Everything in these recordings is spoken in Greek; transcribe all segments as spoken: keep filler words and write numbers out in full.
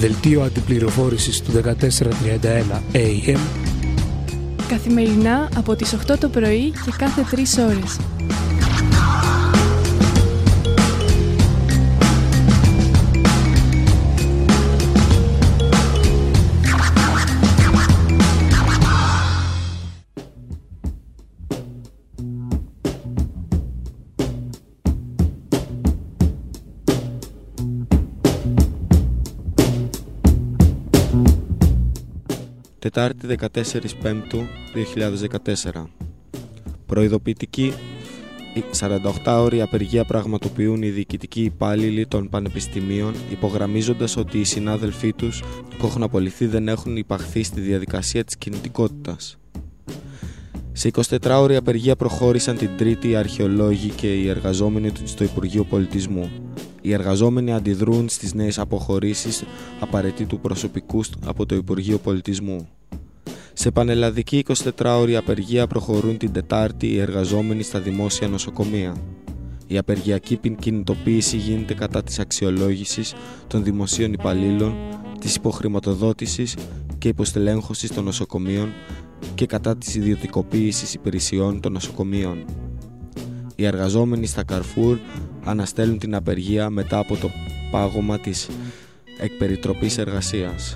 δελτίο αντιπληροφόρησης του δεκατέσσερα τριάντα ένα έι εμ, καθημερινά από τις οκτώ το πρωί και κάθε τρεις ώρες. Τετάρτη δεκατέσσερις Πέμπτου δύο χιλιάδες δεκατέσσερα. Προειδοποιητική σαρανταοκτάωρη απεργία πραγματοποιούν οι διοικητικοί υπάλληλοι των πανεπιστημίων, υπογραμμίζοντας ότι οι συνάδελφοί τους που έχουν απολυθεί δεν έχουν υπαχθεί στη διαδικασία της κινητικότητας. Σε εικοσιτετράωρη απεργία προχώρησαν την Τρίτη οι αρχαιολόγοι και οι εργαζόμενοι στο Υπουργείο Πολιτισμού. Οι εργαζόμενοι αντιδρούν στις νέες αποχωρήσεις απαραίτητου προσωπικού από το Υπουργείο Πολιτισμού. Σε πανελλαδική εικοσιτετράωρη απεργία προχωρούν την Τετάρτη οι εργαζόμενοι στα δημόσια νοσοκομεία. Η απεργιακή κινητοποίηση γίνεται κατά της αξιολόγησης των δημοσίων υπαλλήλων, της υποχρηματοδότησης και υποστελέχωσης των νοσοκομείων και κατά της ιδιωτικοποίησης υπηρεσιών των νοσοκομείων. Οι εργαζόμενοι στα Καρφούρ αναστέλνουν την απεργία μετά από το πάγωμα της εκπεριτροπής εργασίας.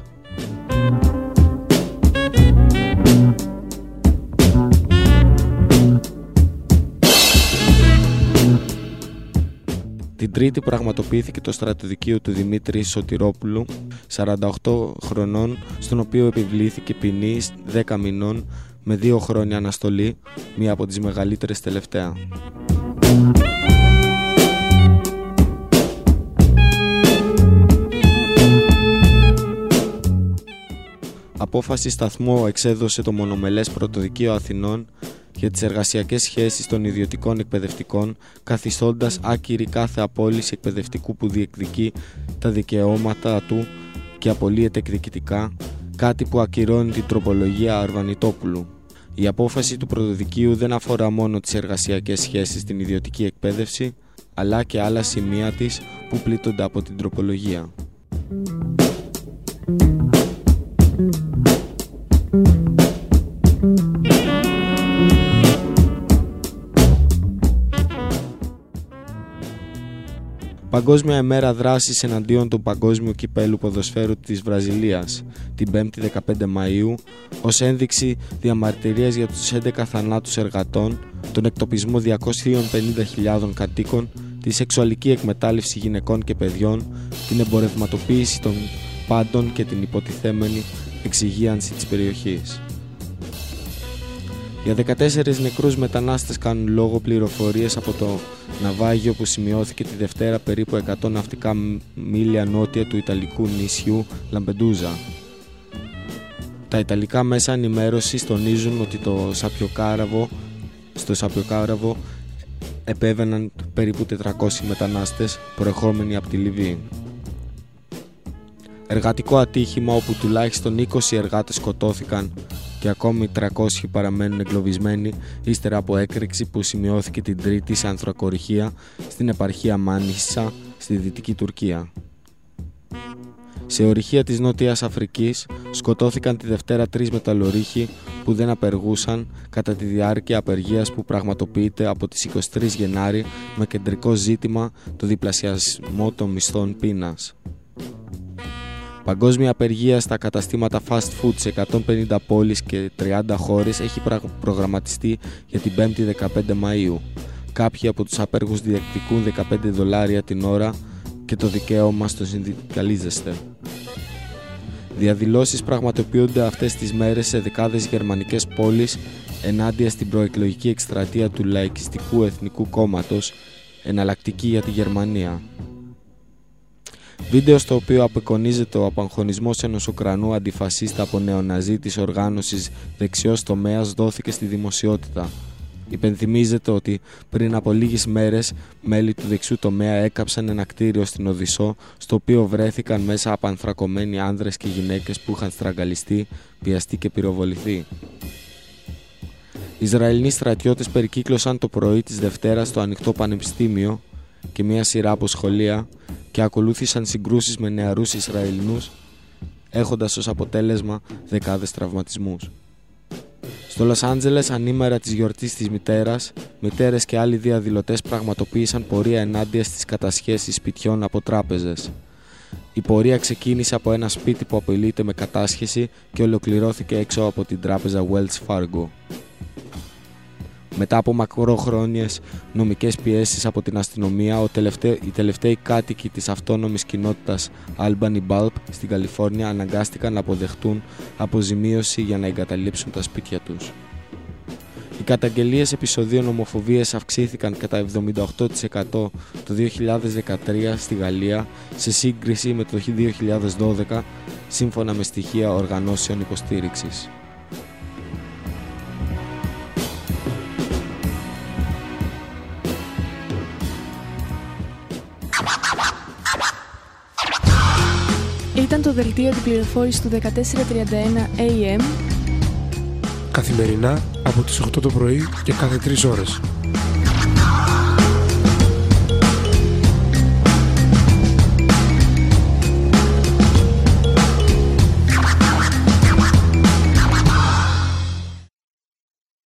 Την Τρίτη πραγματοποιήθηκε το στρατοδικείο του Δημήτρη Σωτηρόπουλου, σαράντα οκτώ χρονών, στον οποίο επιβλήθηκε ποινή δέκα μηνών με δύο χρόνια αναστολή, μία από τις μεγαλύτερες τελευταία. Απόφαση σταθμό εξέδωσε το μονομελές Πρωτοδικείο Αθηνών για τις εργασιακές σχέσεις των ιδιωτικών εκπαιδευτικών, καθιστώντας άκυρη κάθε απόλυση εκπαιδευτικού που διεκδικεί τα δικαιώματα του και απολύεται εκδικητικά, κάτι που ακυρώνει την τροπολογία Αρβανιτόπουλου. Η απόφαση του Πρωτοδικείου δεν αφορά μόνο τις εργασιακές σχέσεις στην ιδιωτική εκπαίδευση, αλλά και άλλα σημεία της που πλήττονται από την τροπολογία. Παγκόσμια ημέρα δράσης εναντίον του Παγκόσμιου Κυπέλου Ποδοσφαίρου της Βραζιλίας την Πέμπτη δεκαπέντε Μαΐου ως ένδειξη διαμαρτυρίας για τους έντεκα θανάτους εργατών, τον εκτοπισμό διακόσιες πενήντα χιλιάδες κατοίκων, τη σεξουαλική εκμετάλλευση γυναικών και παιδιών, την εμπορευματοποίηση των πάντων και την υποτιθέμενη εξυγίανση της περιοχής. Για δεκατέσσερις νεκρούς μετανάστες κάνουν λόγο πληροφορίες από το ναυάγιο που σημειώθηκε τη Δευτέρα περίπου εκατό ναυτικά μίλια νότια του Ιταλικού νησιού Λαμπεντούζα. Τα Ιταλικά μέσα ενημέρωσης τονίζουν ότι το σαπιοκάραβο, στο σαπιοκάραβο επέβαιναν περίπου τετρακόσιοι μετανάστες προερχόμενοι από τη Λιβύη. Εργατικό ατύχημα όπου τουλάχιστον είκοσι εργάτες σκοτώθηκαν και ακόμη τριακόσιοι παραμένουν εγκλωβισμένοι ύστερα από έκρηξη που σημειώθηκε την Τρίτη σε ανθρακοριχεία στην επαρχία Μάνισσα στη Δυτική Τουρκία. Σε ορυχεία της Νότιας Αφρικής σκοτώθηκαν τη Δευτέρα τρεις μεταλλορύχοι που δεν απεργούσαν κατά τη διάρκεια απεργίας που πραγματοποιείται από τις είκοσι τρεις Γενάρη με κεντρικό ζήτημα το διπλασιασμό των μισθών πείνας. Παγκόσμια απεργία στα καταστήματα fast food σε εκατόν πενήντα πόλεις και τριάντα χώρες έχει προγραμματιστεί για την Πέμπτη δεκαπέντε Μαΐου. Κάποιοι από τους απέργους διεκδικούν δεκαπέντε δολάρια την ώρα και το δικαίωμα στο συνδικαλίζεστε. Διαδηλώσεις πραγματοποιούνται αυτές τις μέρες σε δεκάδες γερμανικές πόλεις ενάντια στην προεκλογική εκστρατεία του Λαϊκιστικού Εθνικού Κόμματος, εναλλακτική για τη Γερμανία. Βίντεο στο οποίο απεικονίζεται ο απαγχωνισμός ενός Ουκρανού αντιφασίστα από νεοναζί της οργάνωσης Δεξιός Τομέας δόθηκε στη δημοσιότητα. Υπενθυμίζεται ότι πριν από λίγες μέρες μέλη του δεξιού τομέα έκαψαν ένα κτίριο στην Οδυσσό, στο οποίο βρέθηκαν μέσα απανθρακωμένοι άνδρες και γυναίκες που είχαν στραγγαλιστεί, πιαστεί και πυροβοληθεί. Ισραηλοί στρατιώτες περικύκλωσαν το πρωί της Δευτέρας το ανοιχτό πανεπιστήμιο και μια σειρά από σχολεία και ακολούθησαν συγκρούσεις με νεαρούς Ισραηλινούς έχοντας ως αποτέλεσμα δεκάδες τραυματισμούς. Στο Λος Άντζελες, ανήμερα της γιορτής της μητέρας, μητέρες και άλλοι διαδηλωτές πραγματοποίησαν πορεία ενάντια στις κατασχέσεις σπιτιών από τράπεζες. Η πορεία ξεκίνησε από ένα σπίτι που απειλείται με κατάσχεση και ολοκληρώθηκε έξω από την τράπεζα Wells Fargo. Μετά από μακροχρόνιες νομικές πιέσεις από την αστυνομία, ο τελευταί, οι τελευταίοι κάτοικοι της αυτόνομης κοινότητας Albany Bulb στην Καλιφόρνια αναγκάστηκαν να αποδεχτούν αποζημίωση για να εγκαταλείψουν τα σπίτια τους. Οι καταγγελίες επεισοδίων ομοφοβίας αυξήθηκαν κατά εβδομήντα οκτώ τοις εκατό το δύο χιλιάδες δεκατρία στη Γαλλία σε σύγκριση με το δύο χιλιάδες δώδεκα, σύμφωνα με στοιχεία οργανώσεων υποστήριξης. Ήταν το δελτίο αντιπληροφόρησης του δεκατέσσερα τριάντα ένα έι εμ καθημερινά από τις οκτώ το πρωί και κάθε τρεις ώρες.